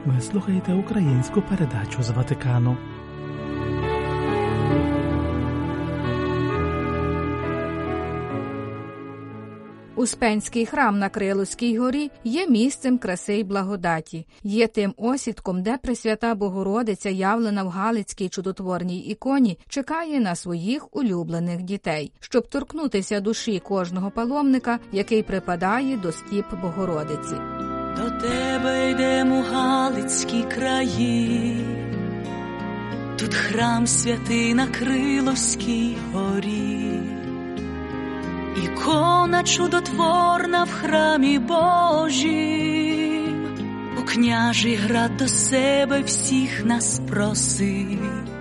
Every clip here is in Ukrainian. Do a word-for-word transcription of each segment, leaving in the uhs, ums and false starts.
Ви слухаєте українську передачу з Ватикану. Успенський храм на Крилівській горі є місцем краси й благодаті, є тим осідком, де Пресвята Богородиця, явлена в Галицькій чудотворній іконі, чекає на своїх улюблених дітей, щоб торкнутися душі кожного паломника, який припадає до стіп Богородиці. До тебе йдемо, Галицькі краї, тут храм святий на Крилівській горі. Ікона чудотворна в храмі Божім, у княжий град до себе всіх нас просить.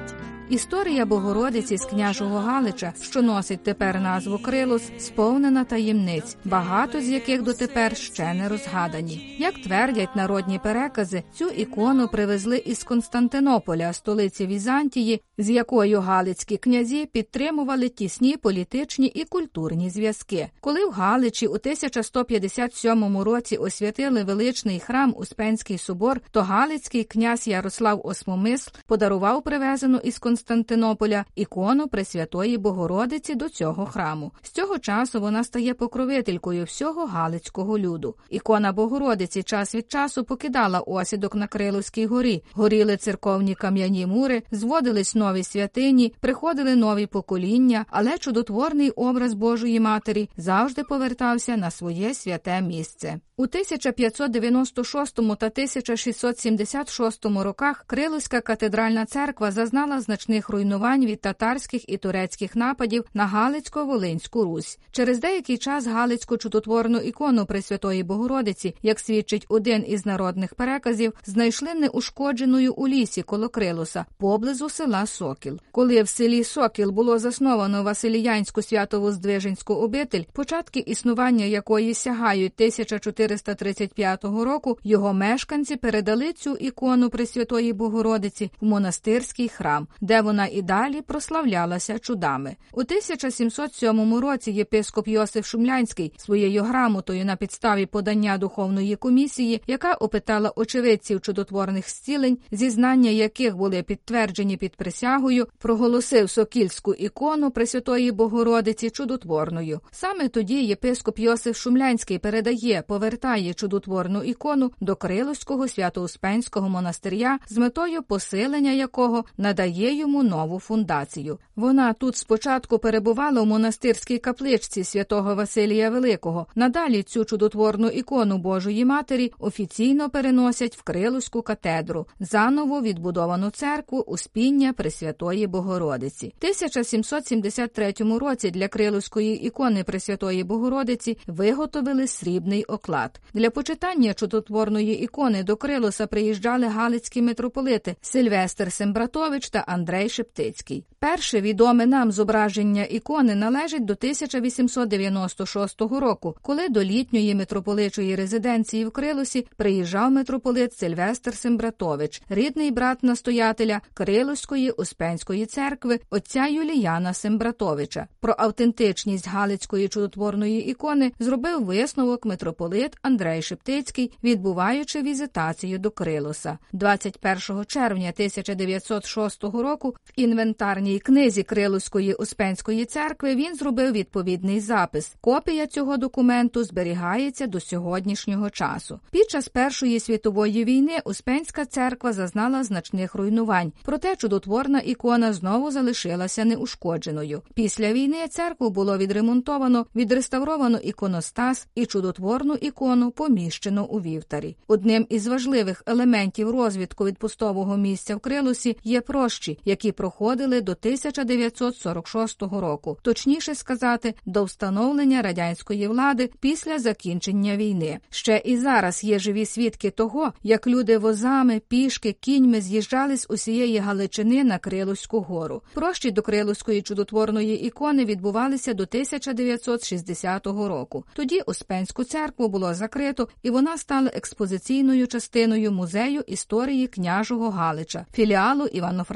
Історія Богородиці з княжого Галича, що носить тепер назву Крилус, сповнена таємниць, багато з яких дотепер ще не розгадані. Як твердять народні перекази, цю ікону привезли із Константинополя, столиці Візантії, з якою галицькі князі підтримували тісні політичні і культурні зв'язки. Коли в Галичі у тисяча сто п'ятдесят сьомому році освятили величний храм Успенський собор, то галицький князь Ярослав Осмомисл подарував привезену із Константинополя Константинополя ікону Пресвятої Богородиці до цього храму. З цього часу вона стає покровителькою всього галицького люду. Ікона Богородиці час від часу покидала осідок на Крилівській горі. Горіли церковні кам'яні мури, зводились нові святині, приходили нові покоління, але чудотворний образ Божої Матері завжди повертався на своє святе місце. У тисяча п'ятсот дев'яносто шостому та тисяча шістсот сімдесят шостому роках Крилівська катедральна церква зазнала значних руйнувань від татарських і турецьких нападів на Галицько-Волинську Русь. Через деякий час Галицьку чудотворну ікону Пресвятої Богородиці, як свідчить один із народних переказів, знайшли неушкодженою у лісі коло Крилуса, поблизу села Сокіл. Коли в селі Сокіл було засновано Василіянську Свято-Воздвиженську обитель, початки існування якої сягають тисяча чотириста тридцять п'ятого року, його мешканці передали цю ікону Пресвятої Богородиці в монастирський храм, де вона і далі прославлялася чудами. У тисяча сімсот сьомому році єпископ Йосиф Шумлянський своєю грамотою на підставі подання духовної комісії, яка опитала очевидців чудотворних зцілень, зізнання яких були підтверджені під присягою, проголосив Сокільську ікону Пресвятої Богородиці чудотворною. Саме тоді єпископ Йосиф Шумлянський передає, повертає чудотворну ікону до Крилівського Свято-Успенського монастиря з метою посилення якого надає йому нову фундацію. Вона тут спочатку перебувала у монастирській капличці святого Василія Великого. Надалі цю чудотворну ікону Божої Матері офіційно переносять в Крилівську катедру, заново відбудовану церкву Успіння Пресвятої Богородиці. В тисяча сімсот сімдесят третьому році для Крилівської ікони Пресвятої Богородиці виготовили срібний оклад. Для почитання чудотворної ікони до Крилуса приїжджали галицькі митрополити Сильвестр Сембратович та Андрей Шептицький. Перше відоме нам зображення ікони належить до тисяча вісімсот дев'яносто шостого року, коли до літньої митрополичої резиденції в Крилусі приїжджав митрополит Сильвестр Сембратович, рідний брат настоятеля Крилівської Успенської церкви отця Юліяна Сембратовича. Про автентичність галицької чудотворної ікони зробив висновок митрополит Андрей Шептицький, відбуваючи візитацію до Крилуса. двадцять першого червня тисяча дев'ятсот шостого року в інвентарній книзі Крилівської Успенської церкви він зробив відповідний запис. Копія цього документу зберігається до сьогоднішнього часу. Під час Першої світової війни Успенська церква зазнала значних руйнувань, проте чудотворна ікона знову залишилася неушкодженою. Після війни церкву було відремонтовано, відреставровано іконостас і чудотворну ікону поміщено у вівтарі. Одним із важливих елементів розвитку відпустового місця в Крилусі є прощі, які проходили до тисяча дев'ятсот сорок шостого року, точніше сказати, до встановлення радянської влади після закінчення війни. Ще і зараз є живі свідки того, як люди возами, пішки, кіньми з'їжджали з усієї Галичини на Крилівську гору. Прощі до Крилівської чудотворної ікони відбувалися до тисяча дев'ятсот шістдесятого року. Тоді Успенську церкву було закрито, і вона стала експозиційною частиною Музею історії княжого Галича, філіалу Івано-Франківської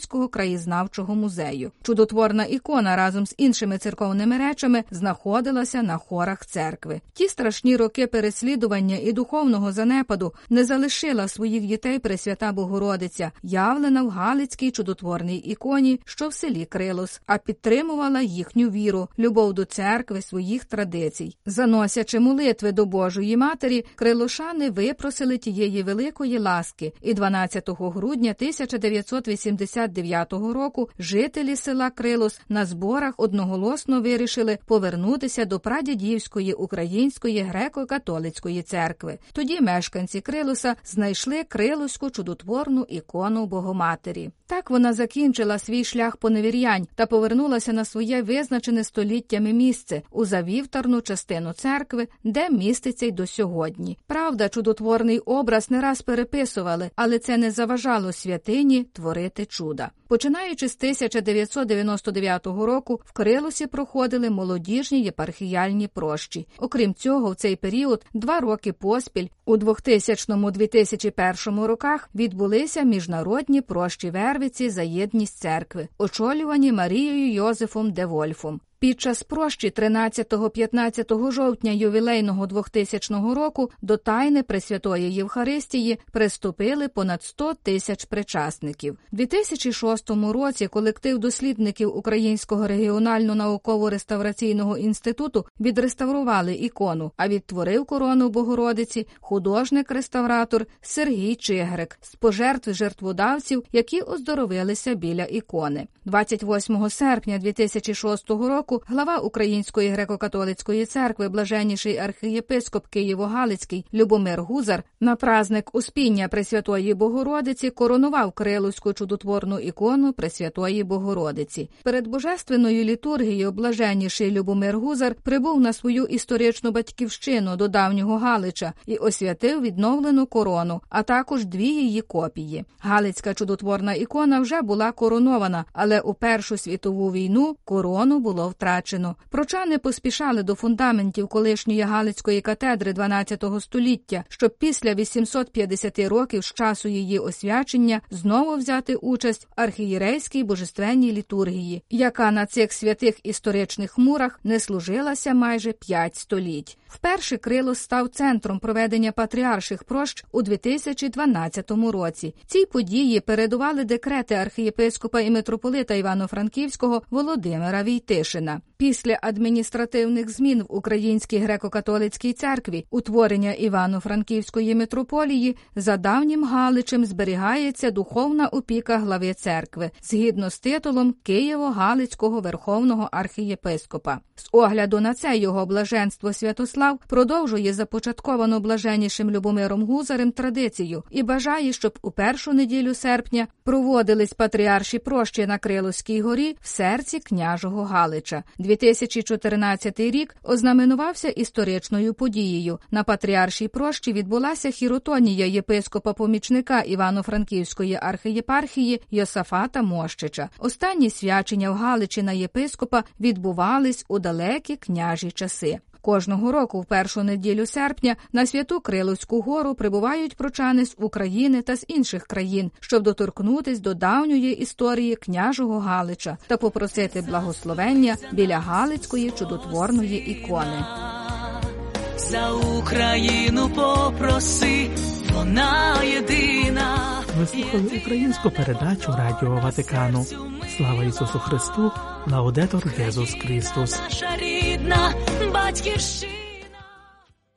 Київського краєзнавчого музею. Чудотворна ікона разом з іншими церковними речами знаходилася на хорах церкви. Ті страшні роки переслідування і духовного занепаду не залишила своїх дітей Пресвята Богородиця, явлена в Галицькій чудотворній іконі, що в селі Крилос, а підтримувала їхню віру, любов до церкви, своїх традицій. Заносячи молитви до Божої Матері, крилошани випросили тієї великої ласки, і дванадцятого грудня тисяча дев'ятсот вісімдесят дев'ятого року жителі села Крилос на зборах одноголосно вирішили повернутися до прадідівської української греко-католицької церкви. Тоді мешканці Крилоса знайшли Крилоську чудотворну ікону Богоматері. Так вона закінчила свій шлях поневірянь та повернулася на своє визначене століттями місце у завівтарну частину церкви, де міститься й до сьогодні. Правда, чудотворний образ не раз переписували, але це не заважало святині творити чуда. Починаючи з тисяча дев'ятсот дев'яносто дев'ятого року, в Крилосі проходили молодіжні єпархіяльні прощі. Окрім цього, в цей період два роки поспіль у двохтисячному - дві тисячі першому роках відбулися міжнародні прощі Вервиці за єдність церкви, очолювані Марією Йозефом де Вольфом. Під час прощі тринадцятого - п'ятнадцятого жовтня ювілейного двохтисячного року до тайни Пресвятої Євхаристії приступили понад сто тисяч причасників. У дві тисячі шостому році колектив дослідників Українського регіонально-науково-реставраційного інституту відреставрували ікону, а відтворив корону Богородиці художник-реставратор Сергій Чигрик з пожертв жертводавців, які оздоровилися біля ікони. двадцять восьмого серпня дві тисячі шостого року глава Української греко-католицької церкви, блаженніший архієпископ Києво-Галицький Любомир Гузар на праздник Успіння Пресвятої Богородиці коронував Крилоську чудотворну ікону Пресвятої Богородиці. Перед божественною літургією блаженніший Любомир Гузар прибув на свою історичну батьківщину до давнього Галича і освятив відновлену корону, а також дві її копії. Галицька чудотворна ікона вже була коронована, але у Першу світову війну корону було втрачено. Прочани поспішали до фундаментів колишньої Галицької катедри дванадцятого століття, щоб після вісімсот п'ятдесят років з часу її освячення знову взяти участь в архієрейській божественній літургії, яка на цих святих історичних мурах не служилася майже п'ять століть. Вперше Крилос став центром проведення патріарших прощ у дві тисячі дванадцятому році. Цій події передували декрети архієпископа і митрополита Івано-Франківського Володимира Війтишина. Після адміністративних змін в Українській греко-католицькій церкві, утворення Івано-Франківської митрополії, за давнім Галичем зберігається духовна опіка глави церкви, згідно з титулом Києво-Галицького верховного архієпископа. З огляду на це його блаженство Святослав продовжує започатковану блаженнішим Любомиром Гузарем традицію і бажає, щоб у першу неділю серпня проводились патріарші прощі на Крилоській горі в серці княжого Галича. дві тисячі чотирнадцятий рік ознаменувався історичною подією. На патріаршій прощі відбулася хіротонія єпископа-помічника Івано-Франківської архієпархії Йосафата Мощича. Останні свячення в Галичі на єпископа відбувались у далекі княжі часи. Кожного року в першу неділю серпня на Святу Крилоську гору прибувають прочани з України та з інших країн, щоб доторкнутись до давньої історії княжого Галича та попросити благословення біля Галицької чудотворної ікони. За Україну попроси, вона єдина. Ви слухали українську передачу Радіо Ватикану. Слава Ісусу Христу! Лаудетор Єсус Христос! Наша рідна батьківщина.